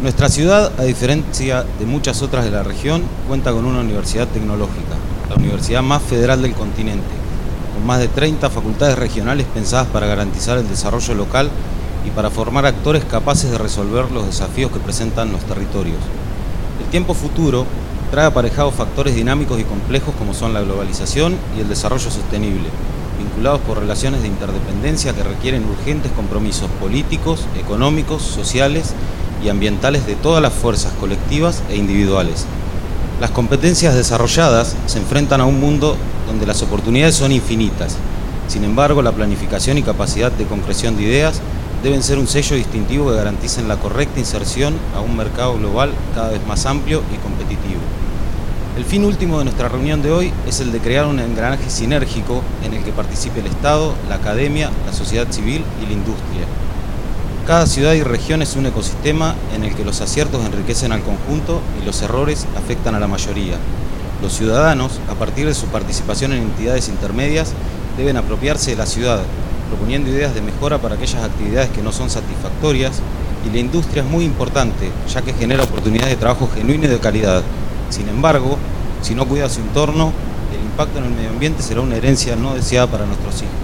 Nuestra ciudad, a diferencia de muchas otras de la región, cuenta con una universidad tecnológica, la universidad más federal del continente, con más de 30 facultades regionales pensadas para garantizar el desarrollo local y para formar actores capaces de resolver los desafíos que presentan los territorios. El tiempo futuro trae aparejados factores dinámicos y complejos como son la globalización y el desarrollo sostenible, vinculados por relaciones de interdependencia que requieren urgentes compromisos políticos, económicos, sociales y ambientales de todas las fuerzas colectivas e individuales. Las competencias desarrolladas se enfrentan a un mundo donde las oportunidades son infinitas. Sin embargo, la planificación y capacidad de concreción de ideas deben ser un sello distintivo que garanticen la correcta inserción a un mercado global cada vez más amplio y competitivo. El fin último de nuestra reunión de hoy es el de crear un engranaje sinérgico en el que participe el Estado, la academia, la sociedad civil y la industria. Cada ciudad y región es un ecosistema en el que los aciertos enriquecen al conjunto y los errores afectan a la mayoría. Los ciudadanos, a partir de su participación en entidades intermedias, deben apropiarse de la ciudad, proponiendo ideas de mejora para aquellas actividades que no son satisfactorias, y la industria es muy importante, ya que genera oportunidades de trabajo genuino y de calidad. Sin embargo, si no cuida su entorno, el impacto en el medio ambiente será una herencia no deseada para nuestros hijos.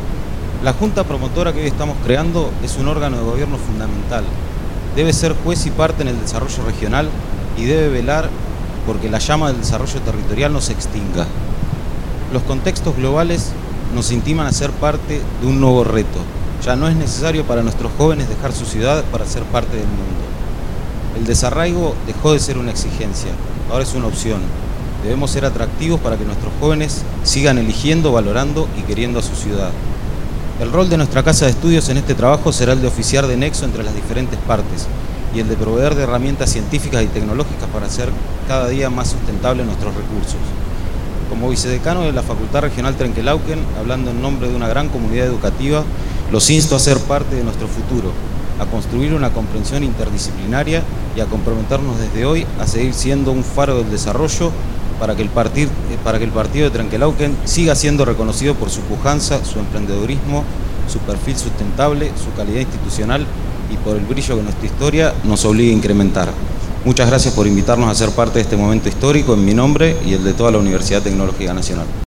La Junta Promotora que hoy estamos creando es un órgano de gobierno fundamental. Debe ser juez y parte en el desarrollo regional y debe velar porque la llama del desarrollo territorial no se extinga. Los contextos globales nos intiman a ser parte de un nuevo reto. Ya no es necesario para nuestros jóvenes dejar su ciudad para ser parte del mundo. El desarraigo dejó de ser una exigencia, ahora es una opción. Debemos ser atractivos para que nuestros jóvenes sigan eligiendo, valorando y queriendo a su ciudad. El rol de nuestra Casa de Estudios en este trabajo será el de oficiar de nexo entre las diferentes partes y el de proveer de herramientas científicas y tecnológicas para hacer cada día más sustentables nuestros recursos. Como vicedecano de la Facultad Regional Trenquelauquen, hablando en nombre de una gran comunidad educativa, los insto a ser parte de nuestro futuro, a construir una comprensión interdisciplinaria y a comprometernos desde hoy a seguir siendo un faro del desarrollo para que el partido de Trenquelauquen siga siendo reconocido por su pujanza, su emprendedurismo, su perfil sustentable, su calidad institucional y por el brillo que nuestra historia nos obliga a incrementar. Muchas gracias por invitarnos a ser parte de este momento histórico en mi nombre y el de toda la Universidad Tecnológica Nacional.